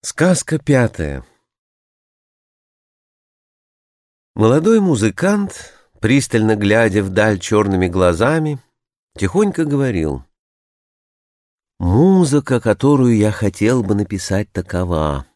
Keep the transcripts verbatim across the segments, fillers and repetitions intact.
Сказка пятая. Молодой музыкант, пристально глядя вдаль черными глазами, тихонько говорил: «Музыка, которую я хотел бы написать, такова.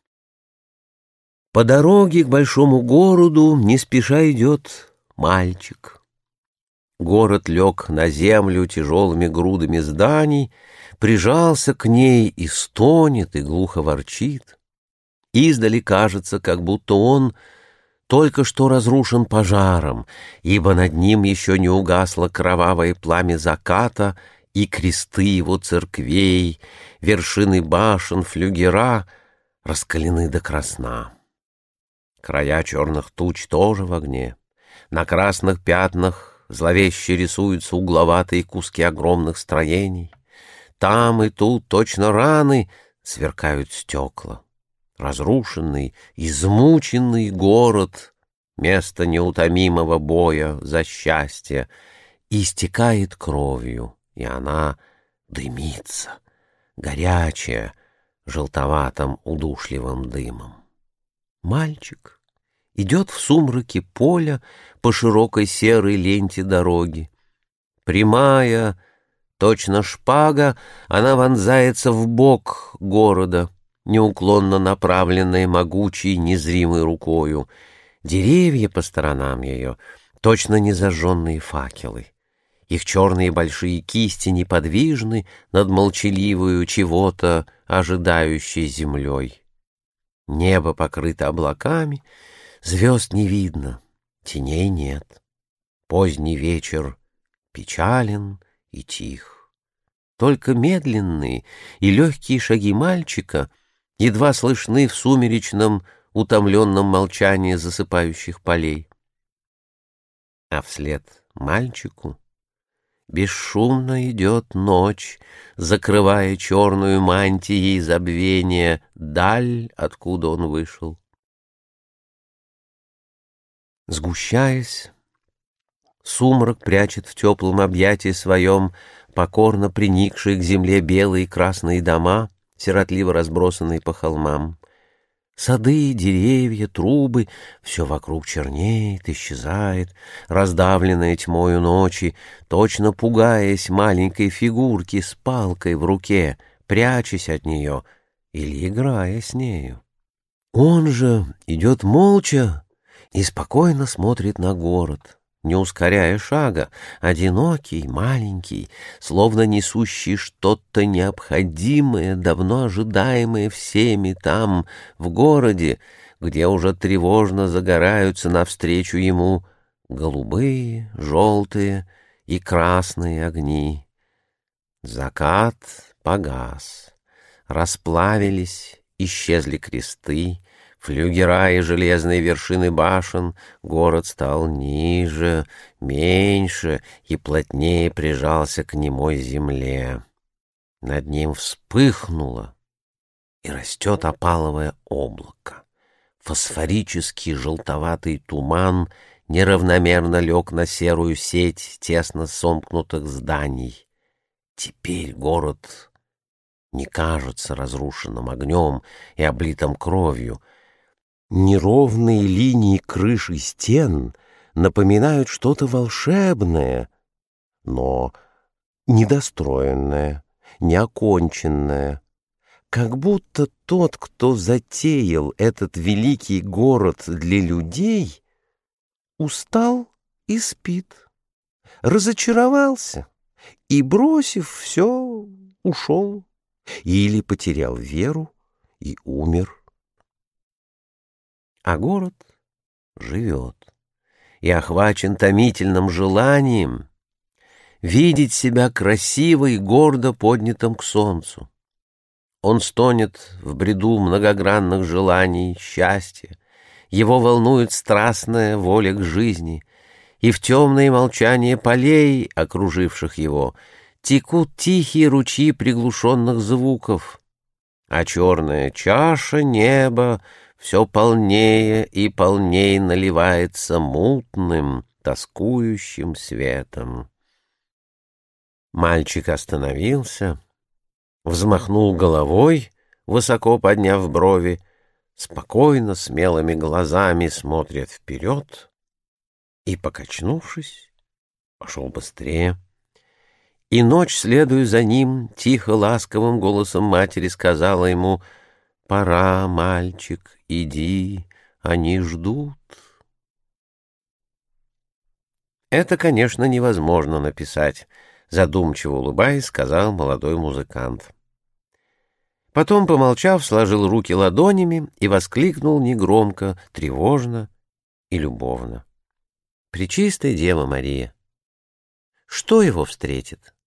По дороге к большому городу не спеша идет мальчик. Город лег на землю тяжелыми грудами зданий, прижался к ней и стонет, и глухо ворчит. Издали кажется, как будто он только что разрушен пожаром, ибо над ним еще не угасло кровавое пламя заката, и кресты его церквей, вершины башен, флюгера раскалены до красна. Края черных туч тоже в огне. На красных пятнах зловеще рисуются угловатые куски огромных строений. Там и тут точно раны сверкают стекла. Разрушенный, измученный город, место неутомимого боя за счастье, истекает кровью, и она дымится, горячая, желтоватым удушливым дымом. Мальчик идет в сумраке поля по широкой серой ленте дороги. Прямая, точно шпага, она вонзается в бок города, неуклонно направленная могучей незримой рукою. Деревья по сторонам ее — точно незажженные факелы. Их черные большие кисти неподвижны над молчаливою чего-то ожидающей землей. Небо покрыто облаками, звезд не видно, теней нет. Поздний вечер печален и тих. Только медленные и легкие шаги мальчика едва слышны в сумеречном, утомленном молчании засыпающих полей. А вслед мальчику бесшумно идет ночь, закрывая черную мантией забвения даль, откуда он вышел. Сгущаясь, сумрак прячет в теплом объятии своем покорно приникшие к земле белые и красные дома, сиротливо разбросанные по холмам. Сады, деревья, трубы — все вокруг чернеет, исчезает, раздавленное тьмою ночи, точно пугаясь маленькой фигурки с палкой в руке, прячась от нее или играя с нею. Он же идет молча и спокойно смотрит на город, не ускоряя шага, одинокий, маленький, словно несущий что-то необходимое, давно ожидаемое всеми там, в городе, где уже тревожно загораются навстречу ему голубые, желтые и красные огни. Закат погас, расплавились, исчезли кресты, флюгера и железные вершины башен, город стал ниже, меньше и плотнее прижался к немой земле. Над ним вспыхнуло и растет опаловое облако. Фосфорический желтоватый туман неравномерно лег на серую сеть тесно сомкнутых зданий. Теперь город не кажется разрушенным огнем и облитым кровью. Неровные линии крыш и стен напоминают что-то волшебное, но недостроенное, неоконченное. Как будто тот, кто затеял этот великий город для людей, устал и спит, разочаровался и, бросив все, ушел или потерял веру и умер. А город живет и охвачен томительным желанием видеть себя красиво и гордо поднятым к солнцу. Он стонет в бреду многогранных желаний счастья, его волнует страстная воля к жизни, и в темное молчание полей, окруживших его, текут тихие ручьи приглушенных звуков, а черная чаша неба все полнее и полнее наливается мутным, тоскующим светом. Мальчик остановился, взмахнул головой, высоко подняв брови, спокойно, смелыми глазами смотрит вперед и, покачнувшись, пошел быстрее. И ночь, следуя за ним, тихо, ласковым голосом матери сказала ему: «Пора, мальчик, иди, они ждут». Это, конечно, невозможно написать, задумчиво улыбаясь, сказал молодой музыкант. Потом, помолчав, сложил руки ладонями и воскликнул негромко, тревожно и любовно: «Пречистая Дева Мария, что его встретит?»